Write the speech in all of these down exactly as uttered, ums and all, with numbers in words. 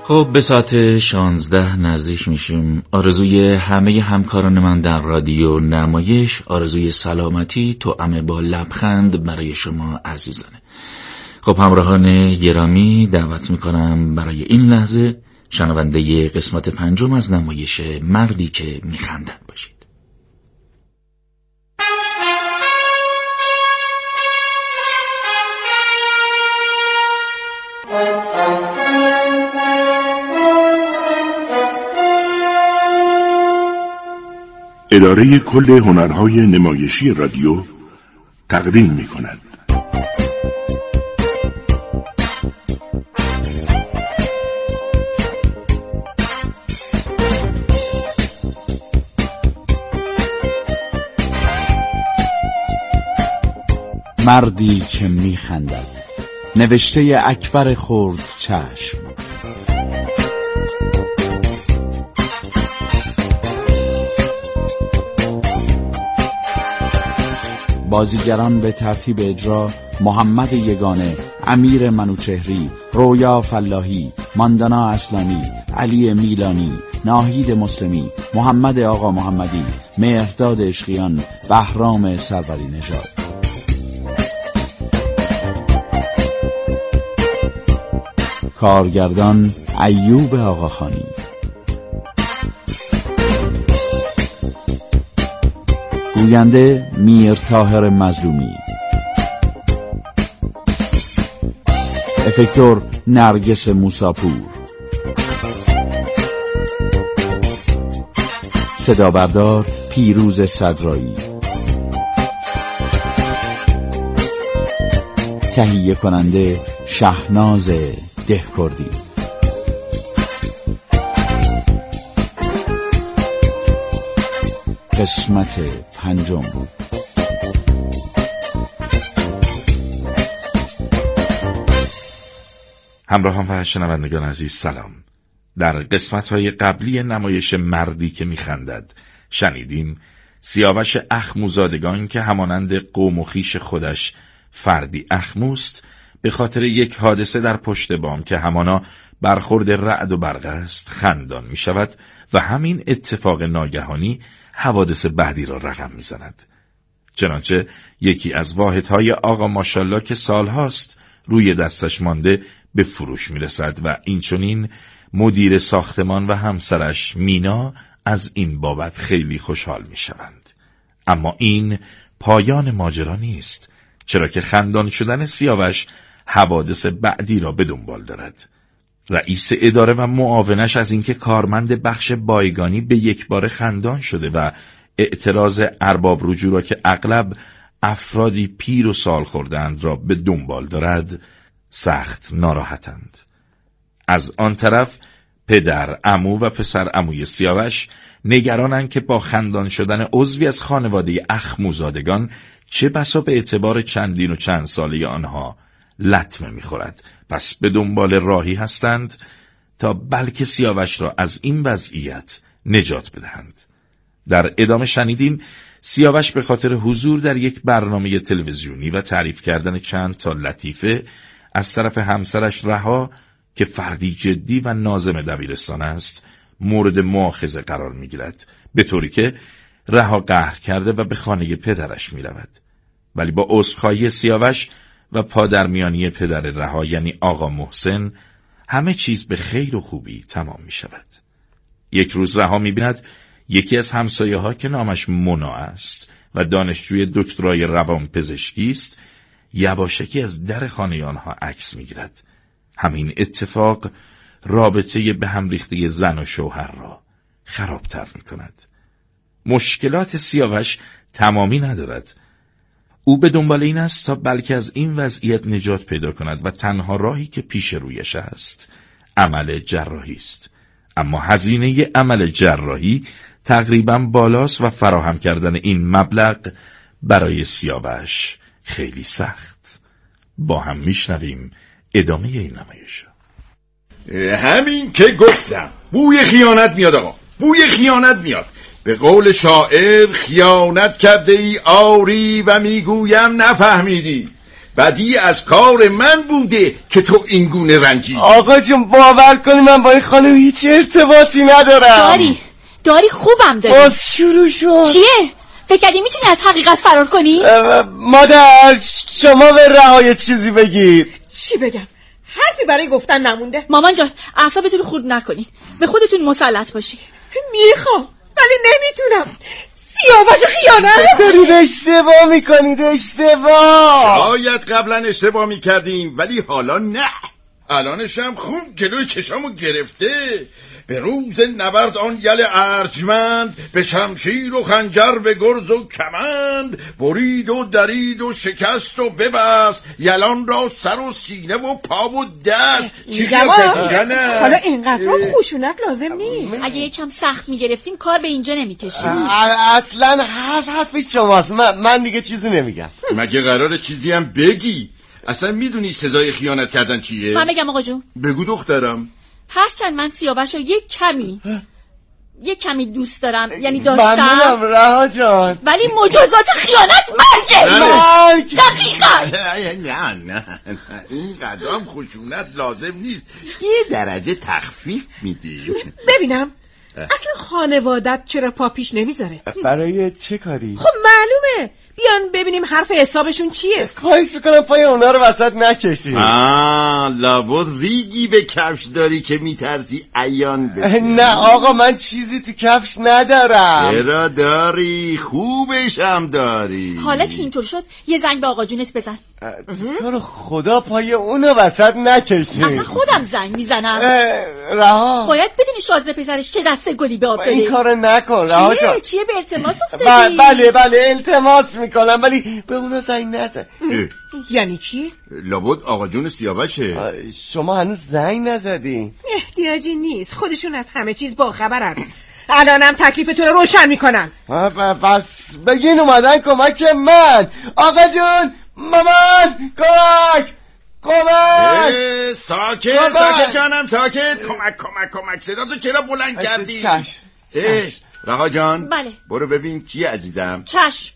خب به ساعت شانزده نزدیک میشیم. آرزوی همه همکاران من در رادیو نمایش، آرزوی سلامتی توأم با لبخند برای شما عزیزانه. خب همراهان گرامی، دعوت میکنم برای این لحظه شنونده قسمت پنجم از نمایش مردی که میخندد باشید. اداره کل هنرهای نمایشی رادیو تقدیم می کند. مردی که می خندد، نوشته اکبر خرد چشم. بازیگران به ترتیب اجرا: محمد یگانه، امیر منوچهری، رویا فلاحی، ماندانا اصلانی، علی میلانی، ناهید مسلمی، محمد آقا محمدی، مهرداد عشقیان، بهرام سروری نژاد. کارگردان: ایوب آقاخانی. گوینده: میر طاهر مظلومی. افکتور: نرگس موساپور. صدا بردار: پیروز صدرایی. تهیه کننده: شهناز دهکردی. قسمت پنجم. همراهان و شنوندگان عزیز سلام. در قسمت‌های قبلی نمایش مردی که میخندد شنیدیم سیاوش اخموزادگان که همانند قوم و خویش خودش فردی اخموست، به خاطر یک حادثه در پشت بام که همانا برخورد رعد و برق است خندان می شود و همین اتفاق ناگهانی حوادث بعدی را رقم می زند. چنانچه یکی از واحدهای آقا ماشالله که سالهاست روی دستش مانده به فروش می رسد و اینچنین مدیر ساختمان و همسرش مینا از این بابت خیلی خوشحال می شوند. اما این پایان ماجرا نیست، چرا که خندان شدن سیاوش حوادث بعدی را به دنبال دارد. رئیس اداره و معاونش از اینکه کارمند بخش بایگانی به یک بار خندان شده و اعتراض ارباب رجوع را که اغلب افرادی پیر و سال خوردند را به دنبال دارد سخت ناراحتند. از آن طرف پدر، عمو و پسر عموی سیاوش نگرانند که با خندان شدن عضوی از خانواده اخموزادگان چه بسا به اعتبار چندین و چند ساله آنها لطمه می‌خورد. پس به دنبال راهی هستند تا بلکه سیاوش را از این وضعیت نجات بدهند. در ادامه شنیدیم سیاوش به خاطر حضور در یک برنامه تلویزیونی و تعریف کردن چند تا لطیفه از طرف همسرش رها که فردی جدی و ناظم دبیرستان است مورد مؤاخذه قرار می‌گیرد، به طوری که رها قهر کرده و به خانه پدرش می‌رود. ولی با عذرخواهی سیاوش و پادرمیانی پدر رها یعنی آقا محسن همه چیز به خیر و خوبی تمام می شود. یک روز رها می بیند یکی از همسایه ها که نامش مونا است و دانشجوی دکترای روان پزشکی است یواشکی از در خانه آنها عکس می گیرد. همین اتفاق رابطه به هم ریخته زن و شوهر را خرابتر می کند. مشکلات سیاوش تمامی ندارد. او به دنبال این است تا بلکه از این وضعیت نجات پیدا کند و تنها راهی که پیش رویش است عمل جراحی است. اما هزینه عمل جراحی تقریبا بالاست و فراهم کردن این مبلغ برای سیاوش خیلی سخت. با هم میشنویم ادامه این نمایش. همین که گفتم بوی خیانت میاد آقا، بوی خیانت میاد. به قول شاعر خیانت کرده ای آری و میگویم نفهمیدی. بدی از کار من بوده که تو این گونه رنجیدی. آقا جون باور کنی من با این خانم هیچ ارتباطی ندارم. داری داری خوبم داری. باز شروع شد. چیه؟ فکر کردی میتونی از حقیقت فرار کنی؟ مادر شما به رهای چیزی بگید. چی بگم؟ حرفی برای گفتن نمونده. مامان جان اعصابتون رو خورد نکنین، به خودتون مسلط باشین. میخوام ولی نمیتونم. سیاوش خیانت دارید اشتباه میکنید، اشتباه. شاید قبلا اشتباه میکردیم ولی حالا نه. الانشم خون جلوی چشامو گرفته. به روز نبرد آن یل ارجمند، به شمشیر و خنجر به گرز و کمند، برید و درید و شکست و ببست، یلان را سر و سینه و پا و دست. چی جماعه حالا اینقدر خشونت لازم نیست. اگه یکم سخت میگرفتیم کار به اینجا نمیکشیم. اصلا حرف حرف شماست. من, من دیگه چیزی نمیگم. مگه قراره چیزی هم بگی؟ اصلا میدونی سزای خیانت کردن چیه؟ من بگم آقا جون؟ بگو دخترم. هرچند من سیاوش رو یک کمی یک کمی دوست دارم، یعنی داشتم، ممنونم رها جان، ولی مجازات خیانت مرگه. مرگ دقیقا. نه نه این قدام خشونت لازم نیست، یه درجه تخفیف میدی. ببینم اصلا خانوادت چرا پا پیش نمیذاره؟ برای چه کاری؟ خب معلومه، بیان ببینیم حرف حسابشون چیه. خواهش میکنم پای اونا رو وسط نکشیم. آه لابد ریگی به کفش داری که میترسی عیان بشه. نه آقا من چیزی تو کفش ندارم. چرا داری؟ خوبش هم داری. حالا که اینطور شد یه زنگ به آقا جونت بزن. تو رو خدا پای اونو وسط نکشیم. اصلا خودم زنگ میزنم. رها باید بدونی شازده پسرش چه دسته گلی به آب داده. این کارو نکن رها جان. چیه چیه به التماس افتادی؟ بله بله التماس میکنم ولی به اونو زنگ نزن. یعنی چی؟ لابد آقا جون سیاوشه. شما هنوز زنگ نزدین. احتیاجی نیست، خودشون از همه چیز باخبرن. الانم تکلیفتون رو روشن میکنن. پس بگین اومدن کمک من. آقا جون مامان کمک کمک. ساکت ساکت جانم ساکت. کمک کمک کمک صدا تو چرا بلند کردی؟ چشم. رها جان بله برو ببین کی عزیزم. چشم.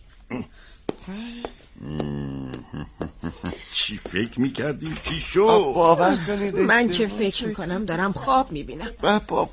چی فکر میکردیم چی شو؟ باور کنید من که فکر میکنم دارم خواب میبینم. آقا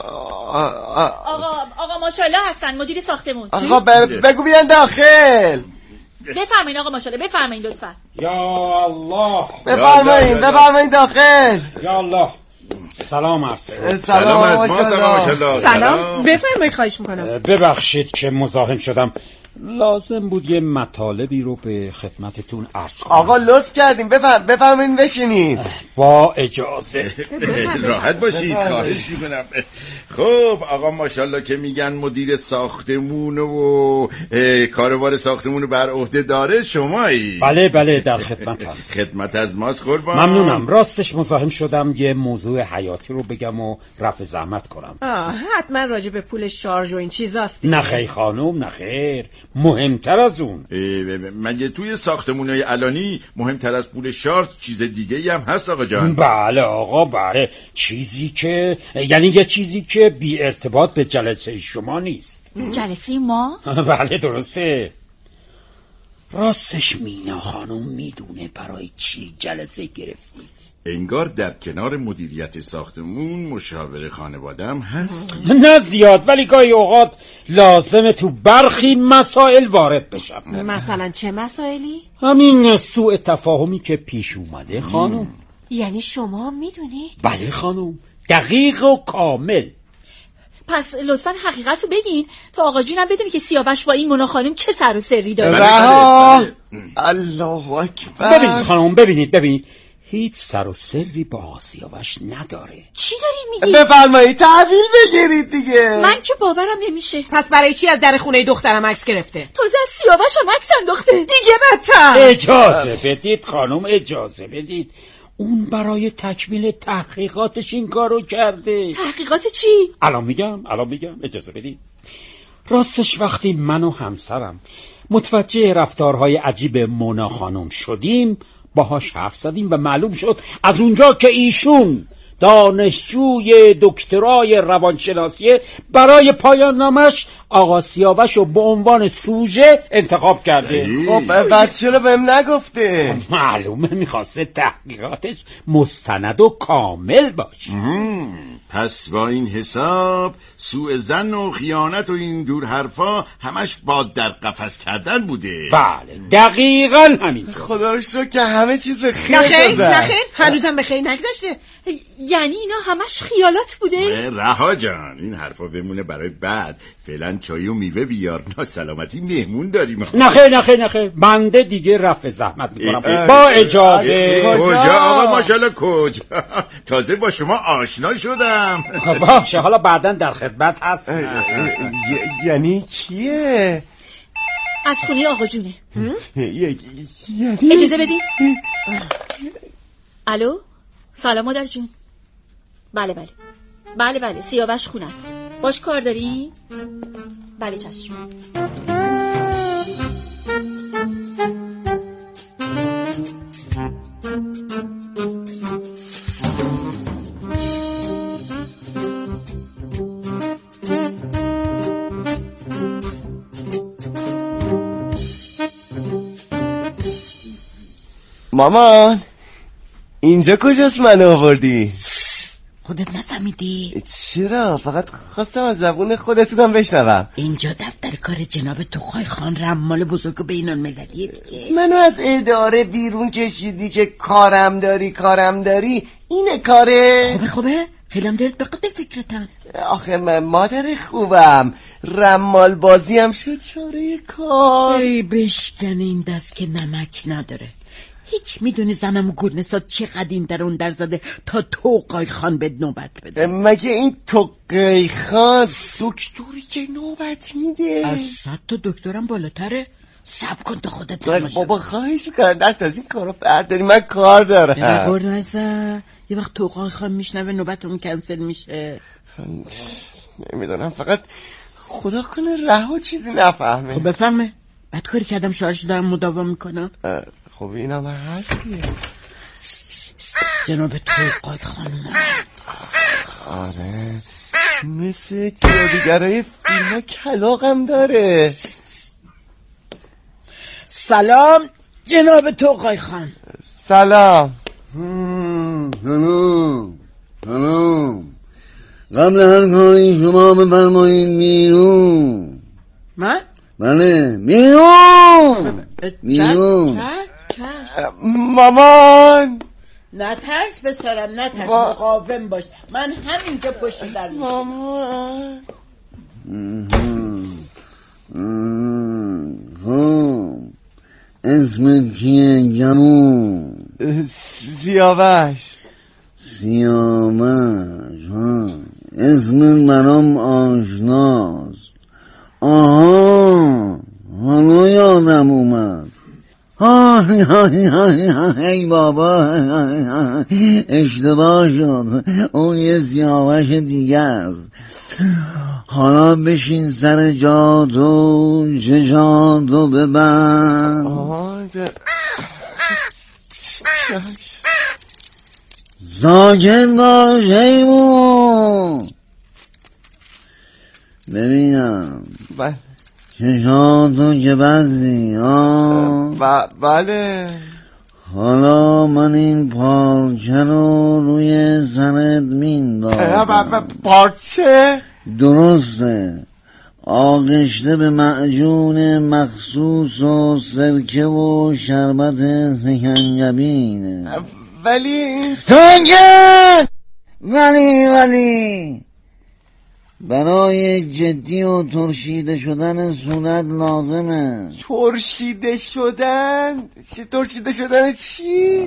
آقا ماشاءالله هستن مدیر ساختمون. آقا بگو بیان داخل. بفرمایید آقا ماشاءالله بفرمایید لطفا. یا الله بفرمایید بفرمایید داخل. یا الله سلام عرض. سلام ماشاءالله. سلام بفرمایید خواهش میکنم. ببخشید که مزاحم شدم، لازم بود یه مطالبی رو به خدمتتون عرض کنم. آقا لطف کردیم بفرمایید بشینید. با اجازه. راحت باشید خواهش میکنم. خب آقا ماشاءالله که میگن مدیر ساختمون و کاروبار ساختمون رو بر عهده داره شمایی؟ بله بله در خدمتم. خدمت از ماست قربان. ممنونم. راستش مزاحم شدم یه موضوع حیاتی رو بگم و رفع زحمت کنم. آه حتما راجع به پول شارژ و این چیزاست. نخیر خانم نخیر، مهمتر از اون. مگه توی ساختمونای علانی مهمتر از پول شارژ چیز دیگه هم هست آقا جان؟ بله آقا بله، چیزی که یعنی یه چیزی که بی ارتباط به جلسه شما نیست. جلسه ما؟ بله درسته. راستش مینا خانم میدونه برای چی جلسه گرفتید؟ انگار در کنار مدیریت ساختمون مشاور خانواده هم هست. نه زیاد، ولی گاهی اوقات لازمه تو برخی مسائل وارد بشم. مثلا چه مسائلی؟ همین سوء تفاهمی که پیش اومده خانم. یعنی شما میدونید؟ بله خانم، دقیق و کامل. پس لطفا حقیقت رو بگین تا آقا جونم بدونی که سیاوش با این مونا خانم چه سر و سری داره. رها الله اکبر. ببینید خانم ببینید ببینید هیچ سر و سری با سیاوش نداره. چی داری میگی؟ بفرمایید تحویل بگیرید دیگه. من که باورم نمیشه. پس برای چی از در خونه دخترم عکس گرفته؟ تازه از سیاوش هم عکس انداخته. دیگه بدتر. اجازه بدید خانم اجازه بدید. اون برای تکمیل تحقیقاتش این کارو کرده. تحقیقات چی؟ الان میگم الان میگم اجازه بدید. راستش وقتی من و همسرم متوجه رفتارهای عجیب مونا خانم شدیم باهاش حرف زدیم و معلوم شد از اونجا که ایشون دانشجوی دکترای روانشناسی برای پایان نامش آقا سیاوش رو به عنوان سوژه انتخاب کرده. خب بعد چرا بهم نگفته؟ معلومه میخواسته تحقیقاتش مستند و کامل باشه. پس با این حساب سوء ظن و خیانت و این دور حرفا همش باد در قفس کردن بوده. بله دقیقاً همین. خدا رو شکر که همه چیز به خیر نخیر گذشت. نخیر هنوزم به خیر نگذشته. یعنی اینا همش خیالات بوده؟ رها جان این حرفا بمونه برای بعد. فعلا چای و میوه بیار، ناسلامتی مهمون داریم. نخیر نخیر نخیر بنده دیگه رفع زحمت میکنم. با اجازه. کجا آقا ماشاءالله کجا؟ تازه با شما آشنا شدم. باشه حالا بعداً در خدمت هست. یعنی کیه؟ از خونه آقا جونه. یعنی اجازه بدیم. الو سلام مادر جون. بله بله بله بله سیاوش خونه است. باش کار داری؟ بله چشم. مامان اینجا کجاست من آوردی؟ خودت نفهمیدی؟ چرا؟ فقط خواستم از زبون خودتونم بشنوم. اینجا دفتر کار جناب توخای خان رمال بزرگ بین المللیه دیگه. منو از اداره بیرون کشیدی که کارم داری کارم داری اینه کاره؟ خوبه خوبه؟ خیلیم دلت بقید فکرتم. آخه من مادر خوبم رمال بازی هم شد چاره کار. ای بشکن این دست که نمک نداره. هیچ میدونی زنم و گرنسات چقدر این در اون در زده تا توقای خان به نوبت بده. مگه این توقای خان دکتری که نوبت میده؟ از صد تا دکترم بالاتره. صبر کن تا خودت باشه. بابا خواهش میکنم دست از این کارو برداری من کار دارم. گرنسا یه وقت توقای خان میشنوه نوبتمون کنسل میشه. نمیدونم فقط خدا کنه رها چیزی نفهمه. خب بفهمه. بعد کاری کردم شوهرشو دارم مداوا میکنم. خب این هم حرفیه. جناب توقای خانم آره مثل دیگرای فیلم ها کلاغم داره. سلام جناب توقای خان. سلام. سلام سلام. قبل هر کاری شما بفرمایید بیرون. من؟ بله بیرون بیرون. مامان نترس بسرم نترس با... مقاوم باش من همینجا پشت در میشم. مامان خب اسمت چیه جمون؟ سیاوش. سیاوش ها اسمت برام آشناست. آها حالا یادم اومد. های های های های بابا اشتباه شد اون یه سیاوش دیگه است. حالا بشین سر جاتو چشاتو ببند. ساکت باش حیوان. ببینم بله چشاتو که بستی آه ب- بله حالا من این پارچه رو روی سرت میندازم. پارچه؟ درسته آغشته به معجون مخصوص و سرکه و شربت سکنجبینه. ولی ساکت ولی ولی برای جدی و ترشیده شدن صورت لازمه. ترشیده شدن؟ چی ترشیده شدن چی؟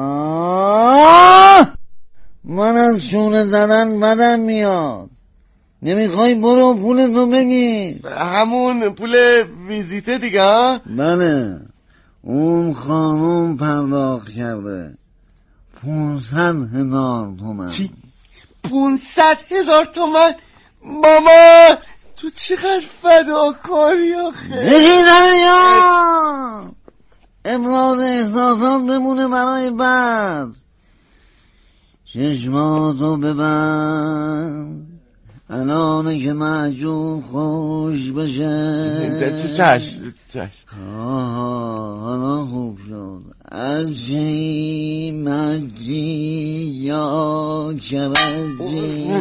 آه! من از شونه زدن بدم میاد. نمیخوای برو پولتو بگیر. همون پول ویزیته دیگه ها؟ بله اون خانوم پرداخت کرده پونصد هزار تومن. چی؟ پونصد هزار تومن؟ ماما تو چقدر فداکاری آخه. بگی دریا ابراز احساسات بمونه برای بعد. چشماتو ببند الانه که معجون خوش بشه. چشم چشم. آها حالا خوب شد. عجی مجی یا کرجی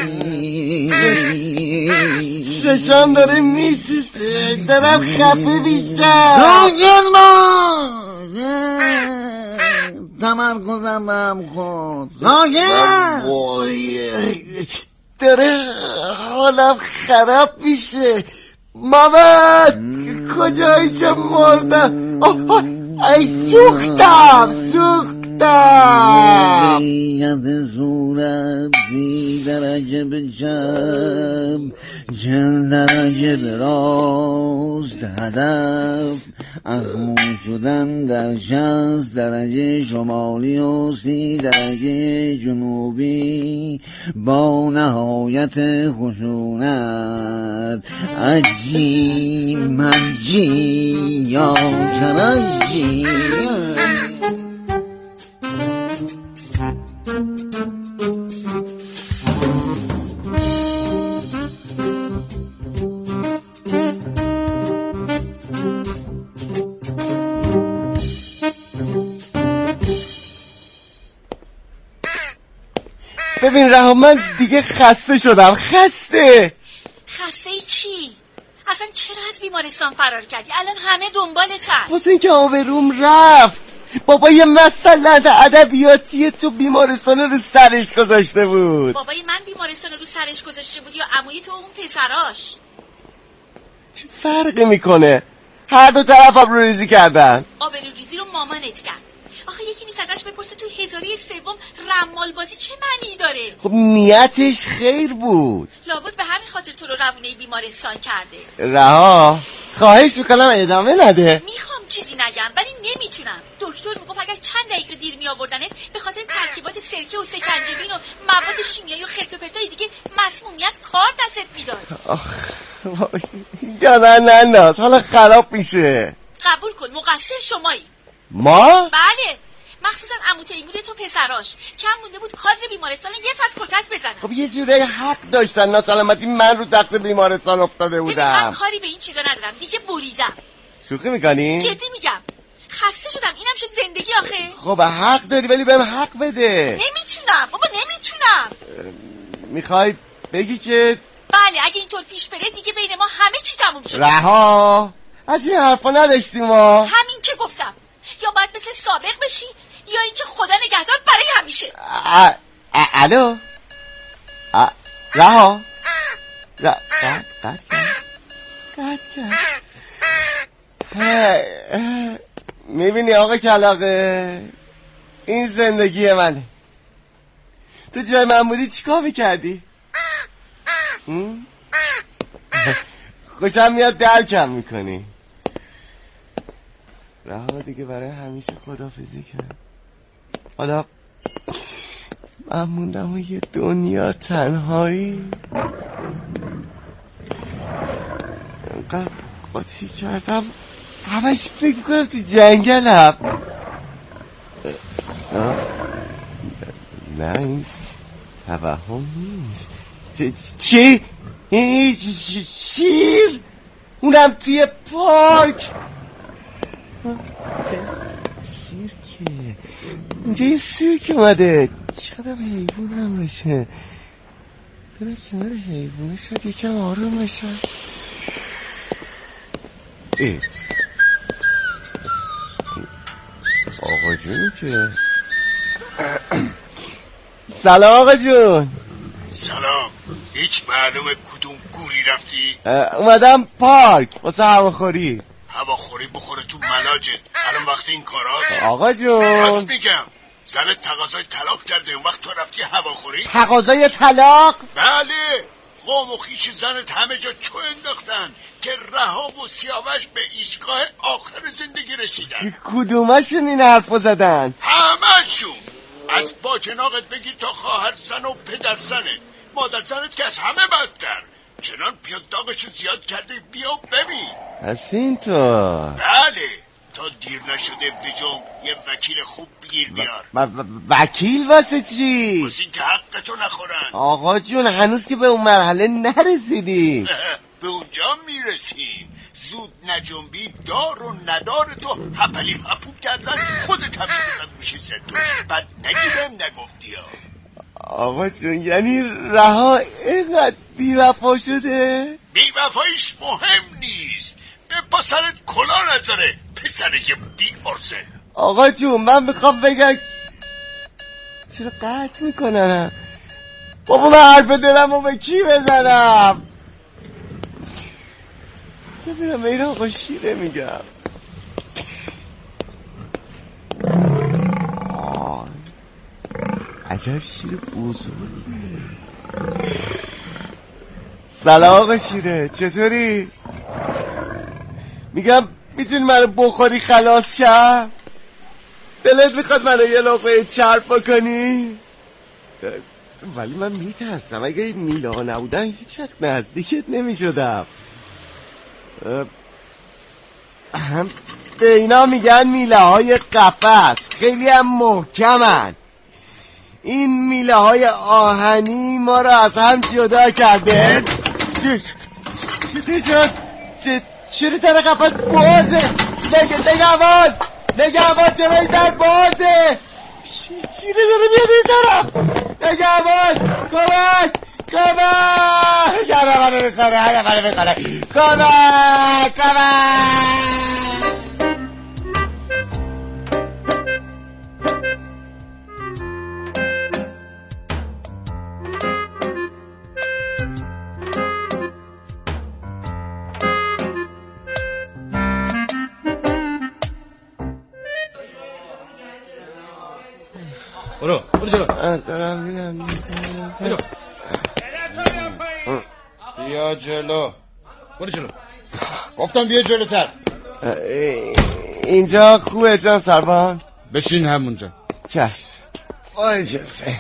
ششم داره میسیسه دارم خفه بیشتر. ساکت باش تمرکزم به هم خود. ساکت داره حالم خراب میشه. محمد کجایی که مردم؟ ای سوختم سوختم. بیت صورتی درجه به چپ چل درجه به راست هدف اخمون شدن در شصت درجه شمالی و سی درجه جنوبی با نهایت خشونت. عجی مجی یا کرجی. ببین رها من دیگه خسته شدم. خسته خسته چی؟ اصلا چرا از بیمارستان فرار کردی؟ الان همه دنبالتن. واسه اینکه آبروم رفت. بابا یه مسئله ادبیاتی تو بیمارستان رو سرش گذاشته بود. بابای من بیمارستان رو سرش گذاشته بود یا عموی تو اون پسراش؟ چه فرقی میکنه؟ هر دو طرف آبرو ریزی کردن. آبرو ریزی رو مامانت کرد. آخه یکی نیست ازش بپرسه تو هزاری سوم رمال بازی چه معنی داره؟ خب نیتش خیر بود. لابد به همین خاطر تو رو روونه بیمارستان کرده. رها خواهش میکنم ادامه نده. میخوام چیزی نگم ولی نمیتونم. دکتر میگفت اگر چند دقیقه دیر میآوردنت به خاطر ترکیبات سرکه و سکنجبین و مواد شیمیایی و خرت و پرتای دیگه مسمومیت کار دستت میداد. آخ یا نه نه نه حالا خراب میشه. قبول کن مقصر شمایی. ما؟ بله مخصوصا عمو تیمور تو پسراش. کم مونده بود کادر بیمارستان یه فصل کتک بزنن. خب یه جوره حق داشتن. ناسلامتی من رو تخت بیمارستان افتاده بودم. من کاری به این چیزا ندارم دیگه بریدم. شوخی میکنی؟ جدی میگم خسته شدم. اینم شد زندگی آخه. خب حق داری ولی بهم حق بده. نمیتونم بابا نمیتونم. میخوای بگی که بله اگه اینطور پیش بره دیگه بین ما همه چی تموم شد. رها از این حرفا نداشتیم ما. همین که گفتم یا باید مثل سابق بشی یا اینکه خدا نگهدار برای همیشه. الو رها قد قد قد قد میبینی آقا کلاغه این زندگی منه. تو جای من بودی چیکار میکردی؟ خوشم میاد درکم میکنی. رها دیگه برای همیشه خداحافظی کرد. حالا من موندم و یه دنیا تنهایی. انقدر قاطی کردم همش فکر کنم تو جنگلم. نه این توهم نیست. چی؟ شیر؟ اونم توی پارک. سیرکه اینجا یه سیرک اومده. چقدر حیوان هم بشه. برای کنار حیوانه شاید یکم آروم بشه. ای آقا جونی که سلام آقا جون. سلام. هیچ معلومه کدوم گوری رفتی؟ اومدم پارک واسه هواخوری. هواخوری بخوره تو ملاجت. الان وقت این کاراست. آقا جون راست میگم زنت تقاضای طلاق کرده اون وقت تو رفتی هواخوری؟ تقاضای طلاق؟ بله قوم و خیش زنت همه جا چو انداختن که رها و سیاوش به ایستگاه آخر زندگی رسیدن. کدومشون این حرفو زدن؟ همه‌شون. از با جناقت بگیر تا خواهر زن و پدر زنت. مادر زنت که از همه بدتر. چنان پیاز داغشو زیاد کرده بیا ببین. پس اینطور؟ بله تا دیر نشده بجام یه وکیل خوب بگیر بیار. و... و... وکیل واسه چی؟ واسه این که حقتو نخورن. آقا جون هنوز که به اون مرحله نرسیدیم. به اونجا میرسیم. زود نجنبی دار و ندار تو هپلی هپو کردن خودت هم بزن گوشی زدو بعد نگیرم نگفتی ها. آقا جون یعنی رها اینقدر بیوفا شده؟ بیوفایش مهم نیست. به پسرت کلا نذاره پسره که بی ارزه. آقا جون من میخوام بگم چرا قطع میکنم؟ بابا من حرف دلم رو به کی بزنم؟ بسه برم این آقا شیره میگم. عجب شیر بزرگی. سلام آقا شیره چطوری؟ میگم میتونی منو بخوری خلاص کرد؟ دلت میخواد منو یه لقمه چرب بکنی؟ ولی من میترسم اگه میله ها نبودن هیچ وقت نزدیکت نمیشدم. هم به اینا میگن میله های قفس، خیلی هم محکمن. این میله های آهنی ما رو از هم جدا کرده. چی شد؟ چرا در قفس بازه؟ نگهبان نگهبان چرا این در بازه؟ شیره داره میاد این طرف. نگهبان کمک کمک یه منو میخوره یه منو میخوره کمک کمک. برو برو جلو. دارم میرم. بیا جلو. برو جلو. گفتم بیا جلوتر. اینجا خوبه جناب سربان؟ بشین همونجا. چشم. اجازه.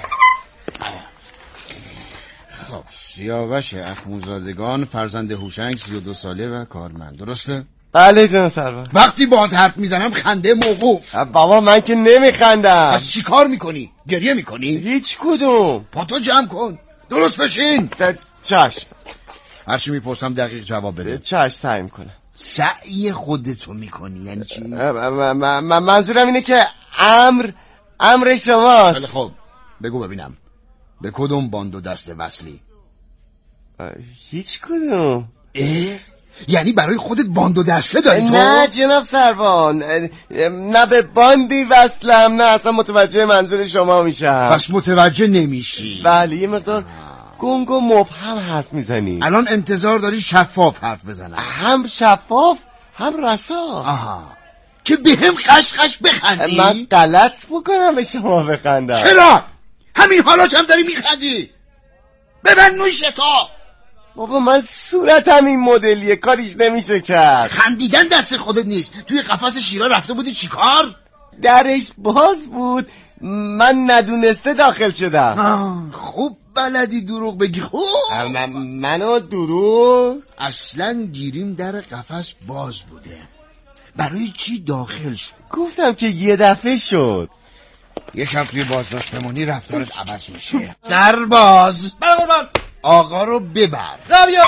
خب سیاوش اخموزادگان فرزند هوشنگ سی و دو ساله و کارمند، درسته؟ بله جناب سربان. وقتی باهات حرف میزنم خنده موقوف. بابا من که نمیخندم. پس چی کار میکنی؟ گریه میکنی؟ هیچ کدوم. پاتو جمع کن. درست بشین. چشم. هرچی میپرسم دقیق جواب بده. چشم سعی میکنم. سعی خودتو میکنی یعنی چی؟ منظورم اینه که امر امر شماست. خیلی خوب بگو ببینم به کدوم باند و دست وصلی؟ هیچ کدوم. اه؟ یعنی برای خودت باند و دسته داری تو؟ نه جناب سربان، نه به باندی وصلم نه اصلا متوجه منظور شما میشم. پس متوجه نمیشی؟ بله یه مقدار گنگ و مبهم حرف میزنی. الان انتظار داری شفاف حرف بزنم؟ هم شفاف هم رسا. آها که به هم خشخش بخندی؟ من غلط بکنم به شما بخندم؟ چرا؟ همین حالاش هم داری میخندی؟ ببند نوشتا. بابا من صورتم این مدلیه کاریش نمیشه کرد. خندیدن دست خودت نیست. توی قفس شیرا رفته بودی چیکار؟ درش باز بود من ندونسته داخل شدم. خوب بلدی دروغ بگی. خوب من منو دروغ؟ اصلا گیریم در قفس باز بوده. برای چی داخل شد؟ گفتم که یه دفعه شد. یه شب توی بازداشت بمونی رفتارت عوض میشه. سرباز برقربان آقا رو ببر. رابیا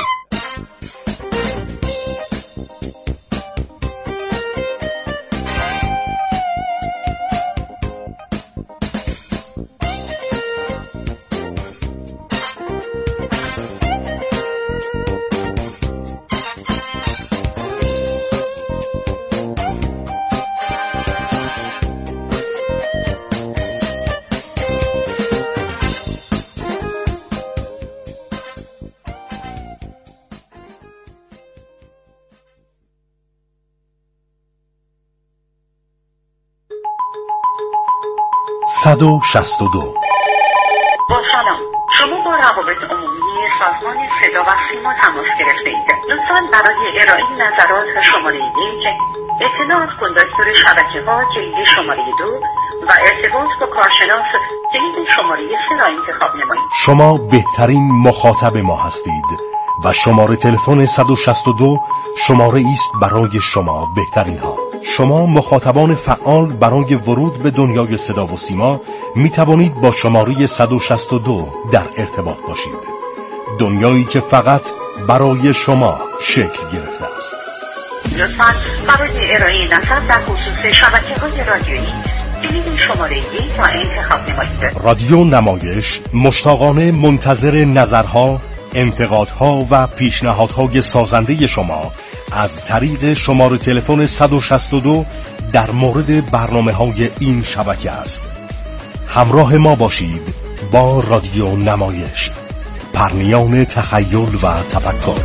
صد و شصت و دو. با سلام، شما با روابط عمومی سازمان صدا و سیما تماس گرفته اید. لطفاً برای ارائه نظرات شماره یک، اطلاعات کندکتور شبکه ها جلد شماره دو و ارتباط با کارشناس جلد شماره سه را انتخاب نمایید. شما بهترین مخاطب ما هستید و شماره تلفن صد و شصت و دو شماره است برای شما بهترین ها. شما مخاطبان فعال برای ورود به دنیای صدا و سیما می توانید با شماره صد و شصت و دو در ارتباط باشید. دنیایی که فقط برای شما شکل گرفته است. لطفاً برای ارائه نظر در خصوص شبکه‌های رادیویی بلیط شماره یک را انتخاب نمایید. رادیو نمایش مشتاقانه منتظر نظرها، انتقادها و پیشنهادهای سازنده شما از طریق شماره تلفن صد و شصت و دو در مورد برنامه‌های این شبکه است. همراه ما باشید با رادیو نمایش، پرنیان تخیل و تفکر.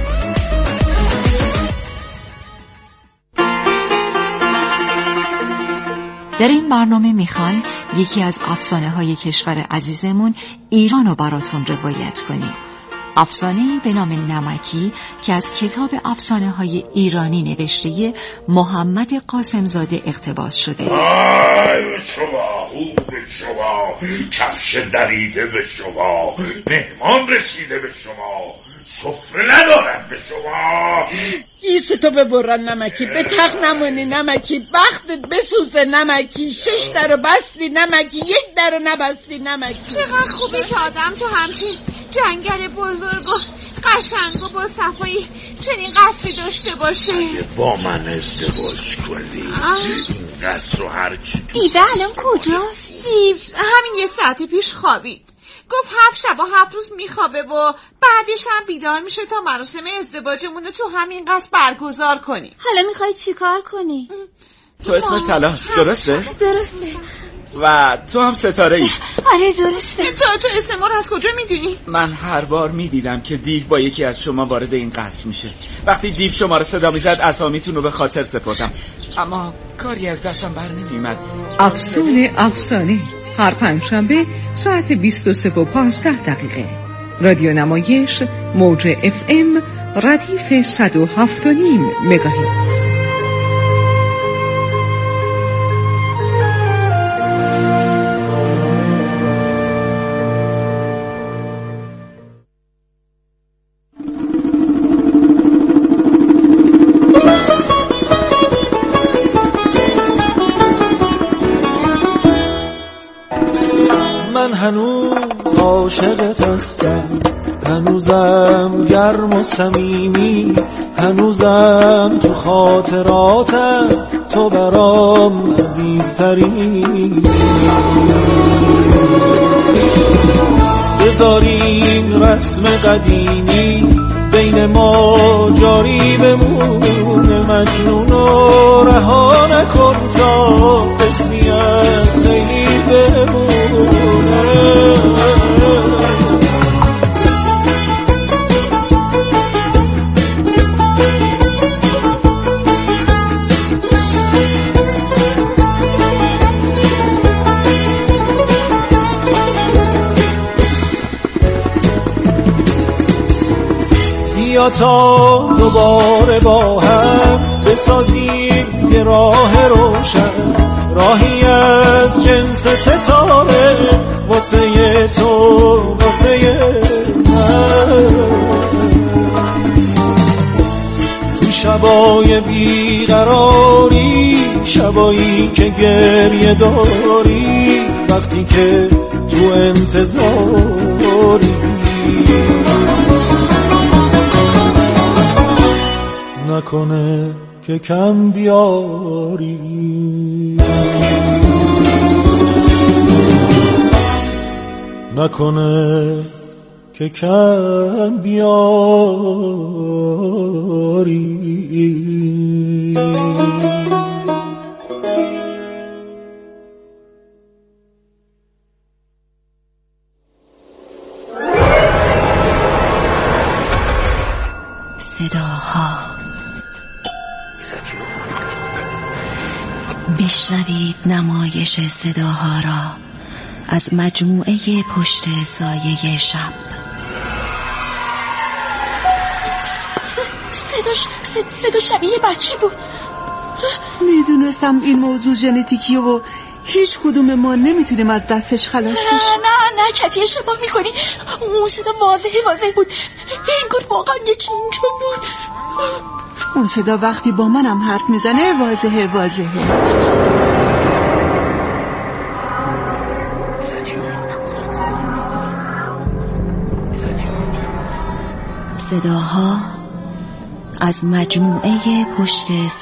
در این برنامه میخوایم یکی از افسانه های کشور عزیزمون ایران رو براتون روایت کنیم. افسانه‌ای به نام نمکی که از کتاب افسانه های ایرانی نوشته محمد قاسمزاده اقتباس شده. آی به شما، او به شما، کفش دریده به شما، مهمان رسیده به شما، سفره ندارم به شما. گیسو تو ببرن نمکی، به تق نمونی نمکی، بختت بسوزه نمکی، شش درو بستی نمکی، یک درو نبستی نمکی. چقدر خوبه که آدم تو همچین جنگل بزرگ و قشنگ و با صفایی چنین قصری داشته باشه. با من ازدواج کنی این قصر رو هرچی تو. دیوه الان کجاست؟ دیو همین یه ساعت پیش خوابید. گفت هفت شب و هفت روز میخوابه و بعدش هم بیدار میشه تا مراسم ازدواجمون رو تو همین قصر برگزار کنی. حالا میخوای چی کار کنی؟ تو اسم تلاس درسته؟ درسته. و تو هم ستاره ای؟ آره درسته. تو تو اسم ما رو از کجا میدونی؟ من هر بار میدیدم که دیو با یکی از شما وارد این قصر میشه. وقتی دیو شما رو صدا میزد اسامیتون رو به خاطر سپردم، اما کاری از دستم بر نمیومد. افسانه افسانه هر پنجشنبه ساعت بیست و سه و پانزده دقیقه. رادیو نمایش موج اف ام ردیف صد و هفت و نیم مگاهرتز. من هنوز عاشقت هستم، هنوزم گرم و صمیمی، هنوزم تو خاطراتم، تو برام عزیزتری. بذاریم رسم قدیمی بین ما جاری بمونه، مجنون و رها نکن تا قسمی از خیلی بمونه. بیا تا دوباره با هم بسازیم یه راه روشن، راهی از جنس ستاره واسه تو واسه من. تو شبای بیقراری، شبایی که گریه داری، وقتی که تو انتظاری، نکنه که کم بیاری، نکنه که کم بیاری. صداها بشنوید نمایش صداها را از مجموعه پشت سایه شب. صداش صدا شبیه بچه بود. میدونستم این موضوع ژنتیکیه و هیچ کدوم ما نمیتونیم از دستش خلاص بشیم. نه نه کتی اشتباه میکنی، اون صدا واضحه واضح بود، انگار واقعا یکی اینجا بود. اون صدا وقتی با منم حرف میزنه واضحه واضحه. صداها از مجموعه پشت